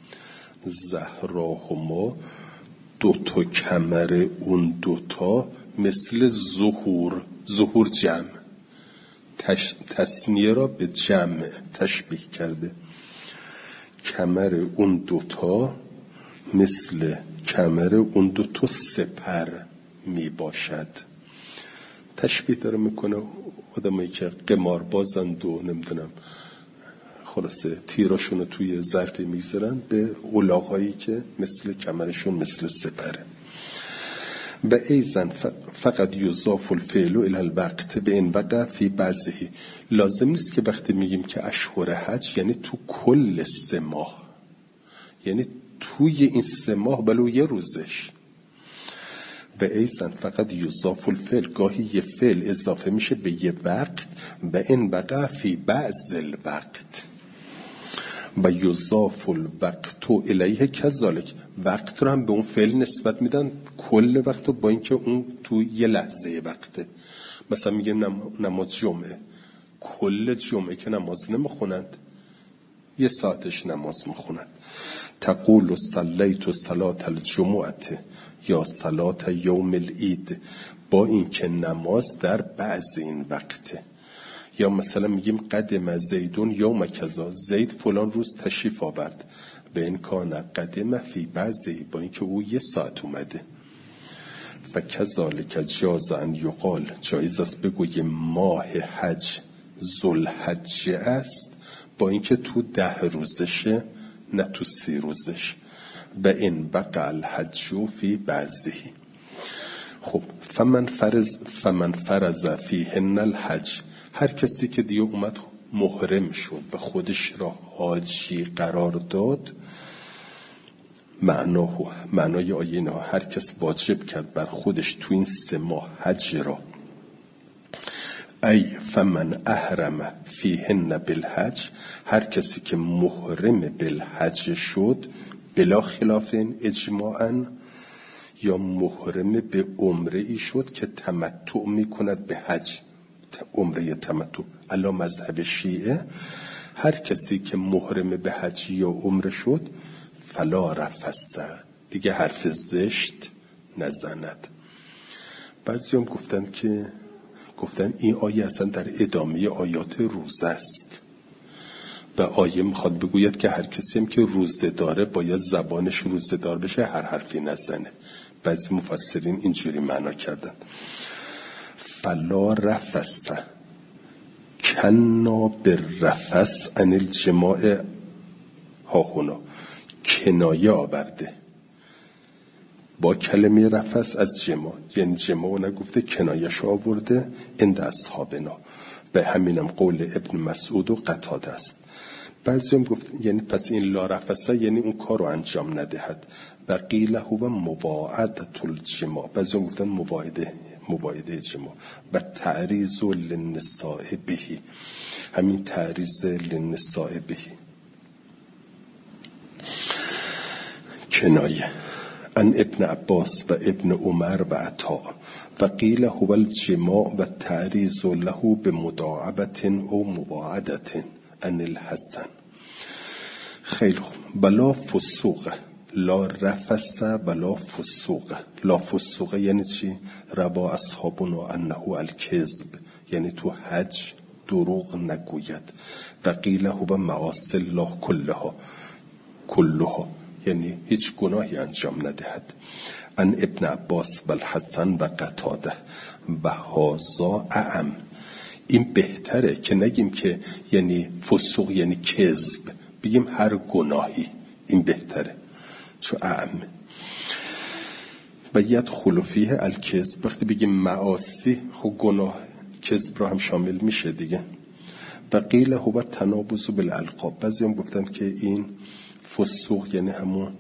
زهراهما دوتا کمر اون دوتا مثل ظهور، ظهور جمع، تش... تصنیه را به جمع تشبیه کرده، کمر اون دوتا مثل کمر اون دوتا سپر می باشد. تشبیه داره میکنه آدمایی که قمار بازند و نمیدونم خلاصه تیراشون توی ظرفی میگذارن به الاغایی که مثل کمرشون مثل سپره. و ایزن فقط یضاف الفعل الی الوقت به این وقع فی بعضه، لازم نیست که وقتی میگیم که اشهر حج یعنی تو کل سه ماه، یعنی توی این سه ماه ولو یه روزش. و ایزن فقط یضاف الفعل، گاهی یه فعل اضافه میشه به یه وقت و این وقع فی بعض الوقت و یضاف الوقت الیه کذالک، وقت رو هم به اون فعل نسبت میدن کل وقت رو، با اینکه اون تو یه لحظه وقته. مثلا میگیم نماز جمعه، کل جمعه که نماز نمیخونند، یه ساعتش نماز میخونند. تقول صلیت صلاة الجمعه یا صلاة یوم العید، با اینکه نماز در بعض این وقته. یا مثلا میگیم قدم زیدون یوم کذا، زید فلان روز تشریف آورد، به این کان قدم فی بعضی، با اینکه او یه ساعت اومده. و کذالک جاز ان یقال، جایز است بگویم ماه حج ذوالحجه است، با اینکه تو ده روزشه نه تو سی روزش. و این وقع الحج فی بعضی. خب فمن فرض فمن فرض فیهن الحج، هر کسی که دیگه اومد محرم شد و خودش را حاجی قرار داد، معناه معنای آیه نه، هر کس واجب کرد بر خودش تو این سه ماه حج را. ای فمن احرم فیهن بالحج، هر کسی که محرم بالحج شد، بلا خلاف اجماعاً، یا محرم به عمره ای شد که تمتع می کند به حج، عمره تمتع علی مذهب شیعه، هر کسی که محرم به حج یا عمره شد فلا رفث، دیگه حرف زشت نزند. بعضی هم گفتن که گفتن این آیه اصلا در ادامه آیات روزه است و آیه میخواد بگوید که هر کسی هم که روزه داره باید زبانش روزه دار بشه، هر حرفی نزنه. بعضی مفسرین اینجوری معنا کردن فلا رفث، کنا بالرفث عن الجماع، ها هنا کنایه آورده با کلمه رفث از جماع، یعنی جماع نگفته، کنایش آورده. اند اصحابنا، به همینم قول ابن مسعود و قتاده است. بعضی هم گفت یعنی پس این لا رفث یعنی اون کار رو انجام ندهد. و قیل هو مواعدة الجماع، بعضی هم گفتن مواعده مواعده جماع. و تعریض للنساء بهی، همین تعریض للنساء بهی کنایه. ان ابن عباس و ابن عمر و عطا. و قیل هو الجماع و تعریض له بمداعبة او مواعدة ان الحسن. خیلی خوب. بلا فسوق، لا رفث ولا فسوق. لا فسوق یعنی چی؟ روا اصحابنا انه الکذب، یعنی تو حج دروغ نگوید. و قیل هو معاصی الله کلها کلها، یعنی هیچ گناهی انجام ندهد. ان ابن عباس و الحسن و قتاده و هازا اعم، این بهتره که نگیم که یعنی فسوق یعنی کذب، بگیم هر گناهی، این بهتره چون اعم. و یدخل فیه الکذب، وقتی بگیم معاصی خب گناه کذب رو هم شامل میشه دیگه. و قیل هو تنابز بالالقاب، بعضی هم گفتن که این فسوق یعنی همون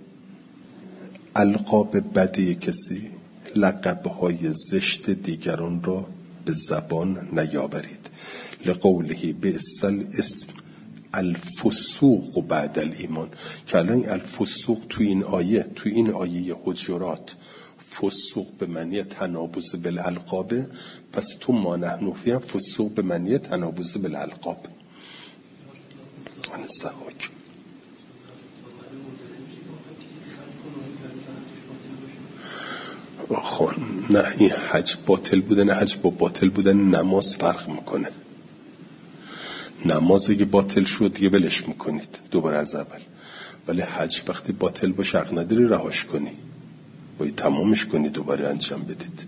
القاب بدی کسی، لقبهای زشت دیگران را به زبان نیاورید. لقوله بئس الاسم الفسوق بعد الایمان، که الان الفسوق تو این آیه تو این آیه حجرات فسوق به معنی تنابز بالالقاب، پس تو ما نحن فیه فسوق به معنی تنابز بالالقاب. انساک خب نه، این حج باطل بودن حج با باطل بودن نماز فرق میکنه. نماز اگه باطل شد دیگه بلش میکنید دوباره از اول، ولی حج وقتی باطل باشه حق نداری رهاش کنی، باید تمامش کنی دوباره انجام بدید.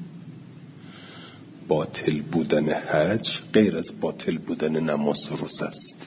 باطل بودن حج غیر از باطل بودن نماز و روزه است.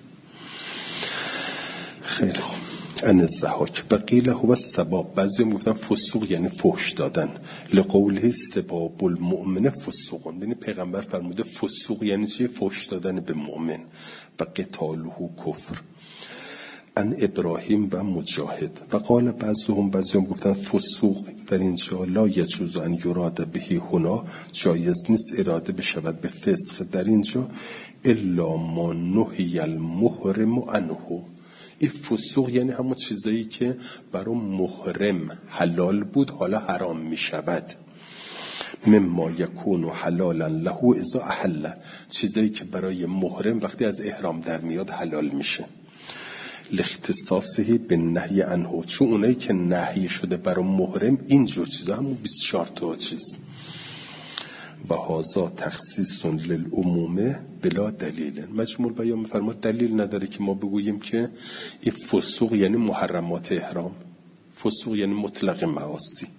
خیلی خوب. ان الزحاک و قیل هو السباب، بعضی هم گفتن فسوق یعنی فحش دادن. لقوله سباب المؤمن فسوق، یعنی پیغمبر فرموده فسوق یعنی چی؟ فحش دادن به مؤمن. و قتاله کفر. ان ابراهیم و مجاهد و قال بعضهم بعضیهم گفتن فسوق در اینجا لا یجوز ان یراد بهی هنا، جایز نیست اراده بشود به فسق در اینجا الا ما نهی المحرم عنه. این فسوق یعنی همون چیزایی که برای محرم حلال بود حالا حرام می شود. مما یکون حلالا له اذا احل، چیزایی که برای محرم وقتی از احرام در میاد حلال میشه. لاختصاصه به نهی عنه، چون اونایی که نهی شده برای محرم اینجور چیزا همون بیست و چهار تا چیز. و هذا تخصیص للعموم بلا دلیل. مجموع بیان می‌فرماد دلیل نداره که ما بگوییم که این فسوق یعنی محرمات احرام، فسوق یعنی مطلق معاصی.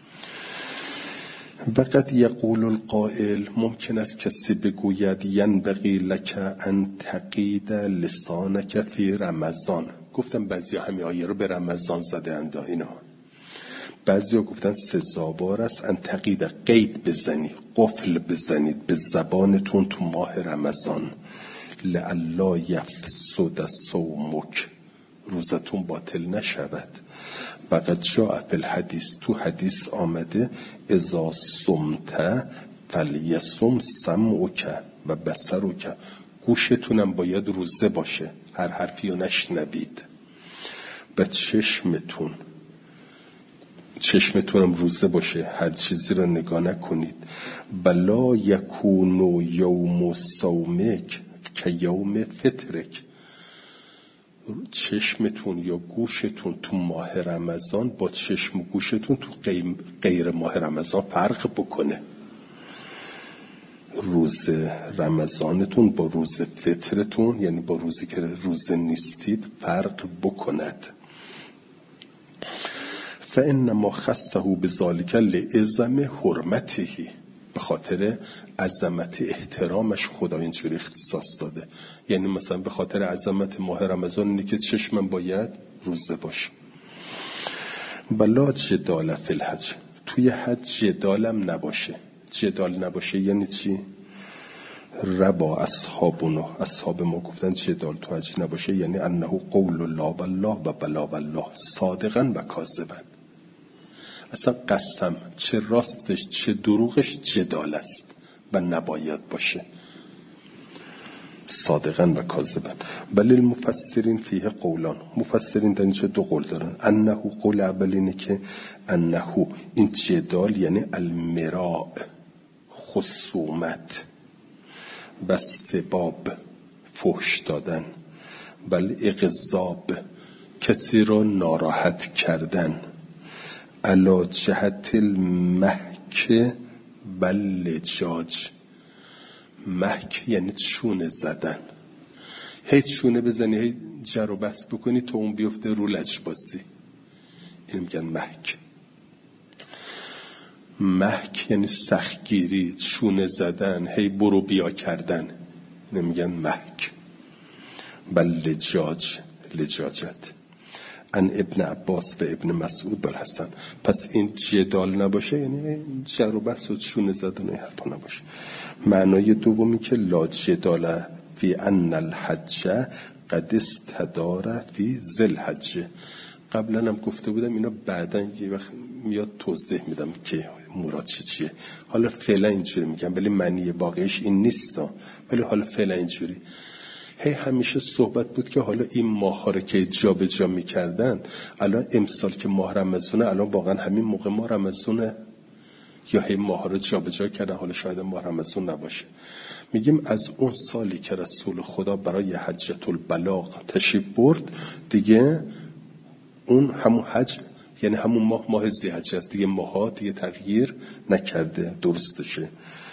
وقد یقول القائل، ممکن است کسی بگوید ینبغی لک ان تقید لسانک فی رمضان. گفتم بعضیا همین آیه رو به رمضان زده اند اینا. بعضیا گفتن سزاوار است ان تقید، قید بزنی، قفل بزنید به زبانتون تو ماه رمضان، لعلا یفسد صومک، روزتون باطل نشود. فقط جاء فی الحدیث، تو حدیث آمده اذا صمت فلیصم سمعک و بصرک، گوشتونم باید روزه باشه، هر حرفی رو نشنوید. و چشمتون چشمتونم روزه باشه، هر چیزی رو نگاه نکنید. بلا یکونو یوم صومک که یوم فطرک، چشمتون یا گوشتون تو ماه رمضان با چشم و گوشتون تو غیر ماه رمضان فرق بکنه. روز رمضانتون با روز فطرتون، یعنی با روزی که روزه نیستید، فرق بکند. فانما خصه بذلک لعظم حرمته، به خاطر عظمت احترامش خدا اینجوری اختصاص داده. یعنی مثلا به خاطر عظمت ماه رمضان اینه که چشمم باید روزه باشه. بلا جدال فی الحج، توی حج جدالم نباشه. جدال نباشه یعنی چی؟ ربا اصحابنا، اصحاب ما گفتن جدال تو حج نباشه یعنی انه قول الله والله و بلا والله صادقا و کاذبا. اصلا قسم چه راستش چه دروغش جدال است و نباید باشه، صادقا و کاذبا. بل المفسرین فیه قولان، مفسرین در اینجا دو قول دارن. انه، قول اول اینه که انه این جدال یعنی المراء، خصومت، و سباب، فحش دادن، بل اغضاب، کسی رو ناراحت کردن، علا جهت المحک بل لجاج، محک یعنی چونه زدن، هی چونه بزنی هی جر و بحث بکنی تو اون بیفته رو لجبازی، این میگن محک. محک یعنی سختگیری، چونه زدن، هی برو بیا کردن، این میگن محک. بل لجاج، لجاجت. ان ابن عباس و ابن مسعود بر حسن، پس این جدال نباشه یعنی جر و بحث و چونه زدن و حرفا نباشه. معنای دومی که لا جدال فی ان الحج قد استدار فی ذی الحج، قبلا هم گفته بودم اینا بعداً یه وقت میاد توضیح میدم که مراد چی چیه. حالا فعلا اینجوری میگم ولی معنی واقعیش این نیست، ولی حالا فعلا اینجوری. هی همیشه صحبت بود که حالا این ماه ها رو که جا به جا میکردن، الان امسال که ماه رمضانه، الان واقعا همین موقع ماه رمضانه یا هی ماه ها رو جا به جا کردن، حالا شاید ماه رمضان نباشه. میگیم از اون سالی که رسول خدا برای حجت البلاغ تشریف برد دیگه، اون همون حج یعنی همون ماه ماه ذی‌حجه است دیگه، ماه ها دیگه تغییر نکرده، درستشه.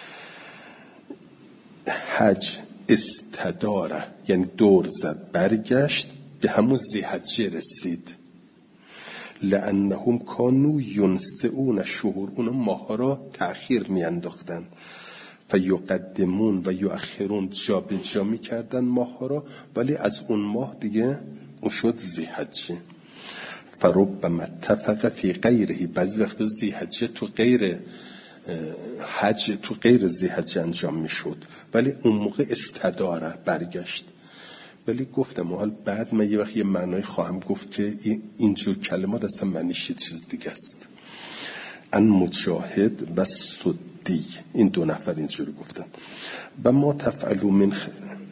حج استداره یعنی دور زد، برگشت به همون ذی‌حجه رسید. لانهم کانوا ینسئون شهور، اون ماه ها را تأخیر میانداختن. فیقدمون و یؤخرون، جا به جا میکردن ماه ها را، ولی از اون ماه دیگه اون شد ذی‌حجه. فربما اتفق فی غیره، بعضی وقت ذی‌حجه تو غیر حج تو غیر ذی‌حجه انجام میشد، ولی اون موقع استداره، برگشت. ولی گفتم حال بعد من یه وقت یه معنای خواهم گفت که اینجور کلمات اصلا معنیش یه چیز دیگه است. ان مجاهد و سدی، این دو نفر اینجوری گفتن. و ما تفعلوا من خیر،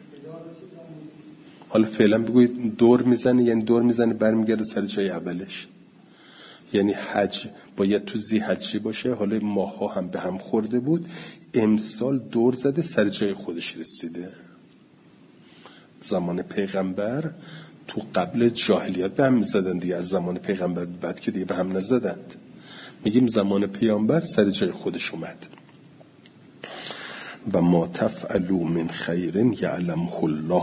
حالا فعلا بگوید دور میزنه، یعنی دور میزنه برمیگرده سر جای اولش، یعنی حج باید تو ذی حجی باشه، حالا ماها هم به هم خورده بود، امسال دور زده سر جای خودش رسیده. زمان پیغمبر تو قبل جاهلیت به هم میزدن دیگه، از زمان پیغمبر بعد که دیگه به هم نزدند. میگیم زمان پیامبر سر جای خودش اومد. و ما تفعلوا من خیر یعلمه الله،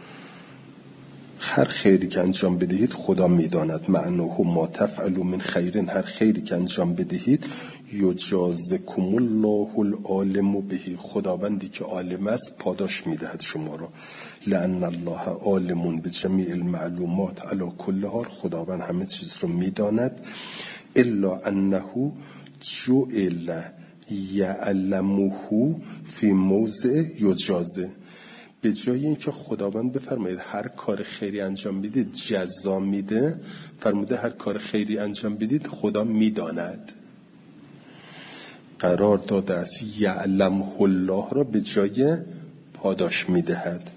هر خیری که انجام بدهید خدا میداند. معناه ما تفعلوا من خیر، هر خیری که انجام بدهید یجازکم الله العالم به، خداوندی که عالم است پاداش میدهد شما را. لأن الله عالم بجمیع المعلومات علی کل حال، خداوند همه چیز رو میداند. الا انه جعل یعلمه فی موضع یجازه، به جای اینکه خداوند بفرماید هر کار خیری انجام بدید جزا میده، فرموده هر کار خیری انجام بدید خدا میداند. قرار داده است یعلمه الله را به جای پاداش میدهد.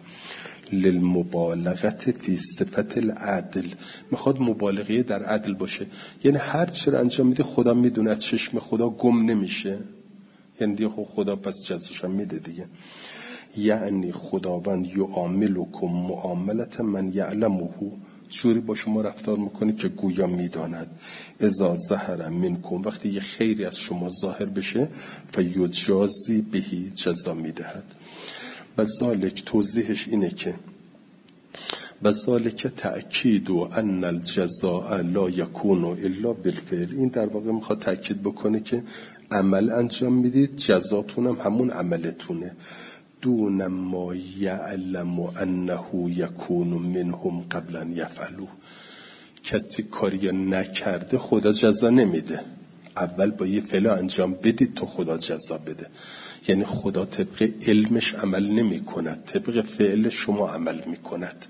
للمبالغت فی صفت العدل، میخواد مبالغه در عدل باشه، یعنی هر چی را انجام میده خدا میدونه، چشم خدا گم نمیشه، یعنی دیگه خدا پس جزاش هم میده دیگه. یعنی خداوند یعاملکم معاملت من یعلمه، جوری با شما رفتار میکنه که گویا میداند. اذا ظهر منکم، وقتی یه خیری از شما ظاهر بشه، فیجازی بهی، جزا میدهد. و ذالک، توضیحش اینه که و ذالک تأکید و ان الجزاء لا یکون الا بالفعل، این در واقع میخواد تأکید بکنه که عمل انجام میدید جزاتون هم همون عملتونه. دون ما یعلم انه یکون منهم قبلا یفعلوه، کسی کاری نکرده خدا جزا نمیده، اول با یه فعل انجام بدید تو خدا جزا بده. یعنی خدا طبق علمش عمل نمی کند، طبق فعل شما عمل می کند،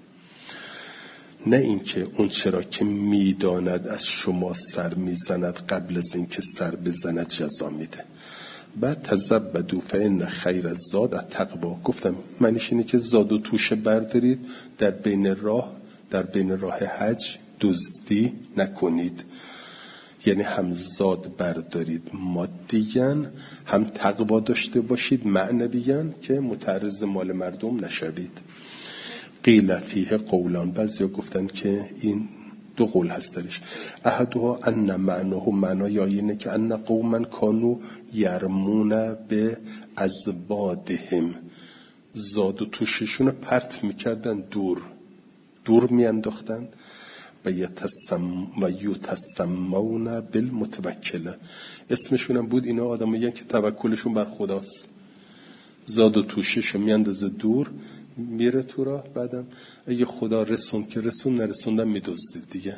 نه اینکه اون چرا که میداند از شما سر میزند قبل از اینکه سر بزند جزا میده. بعد تزبدوا فإن خیر الزاد التقوی، گفتم معنیش اینه که زاد و توشه بردارید، در بین راه در بین راه حج دزدی نکنید، یعنی هم زاد بردارید مادیاً، هم تقوا داشته باشید معنویاً، که متعرض مال مردم نشوید. قیل فیه قولان، بعضیا گفتن که این دو قول هست درش. احدها ان معناه، معنای اینه که ان قوما کانوا یرمون به ازبادهم، زاد و توششون پرت میکردن، دور دور میانداختن. و یتسم و یتسمون بالمتوکل، اسمشون هم بود اینا آدمایی که توکلشون بر خداست، زاد و توشش میاندازه دور، میره تو راه، بعدم اگه خدا رسون که رسون، نرسوندن میدزدید دیگه.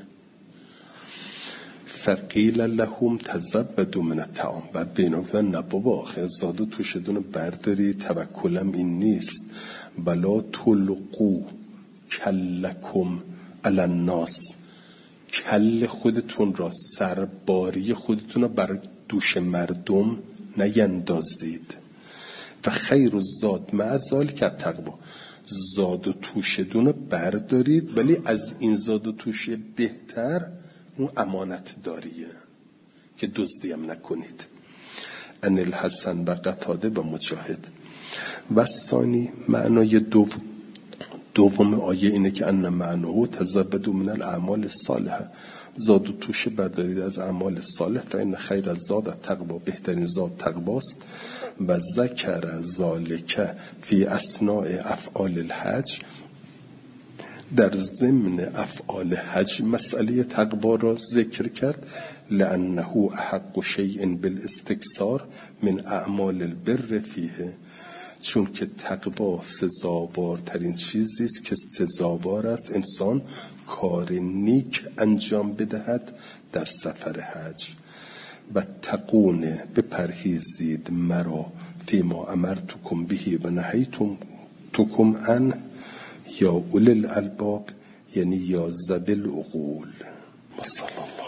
فقیل لهم تزبدوا من الطعام، بعد به اینا گفتن نه بابا، آخه زاد و توشدون برداری، توکلم این نیست. بلا تلقوا کلکم علی الناس، کل خودتون را، سرباری خودتون را بر دوش مردم نیندازید. و خیر الزاد مع ذلک التقوی، زاد و توشدون رو بردارید، ولی از این زاد و توشه بهتر اون امانت داریه که دزدی هم نکنید. ان الحسن و قتاده و مجاهد. و ثانی، معنای دو دوم آیه اینه که ان معناه تزبدوا من الاعمال الصالحه، زاد و توشه بردارید از اعمال صالح. فإن خیر الزاد التقوی، بهترین زاد تقواست. و ذکر ذالک فی اثناء افعال الحج، در ضمن افعال حج مسئله تقوا را ذکر کرد. لأنه احق شیء بالاستکثار من اعمال البر فیه، چون که تقوا سزاوارترین چیزی است که سزاوار است انسان کار نیک انجام بدهد در سفر حج. و تقونه، بپرهیزید مرا، فیما امرتکم بهی و نهیتم تکم ان، یا اول الالباب یعنی یا ذوی العقول. صلی الله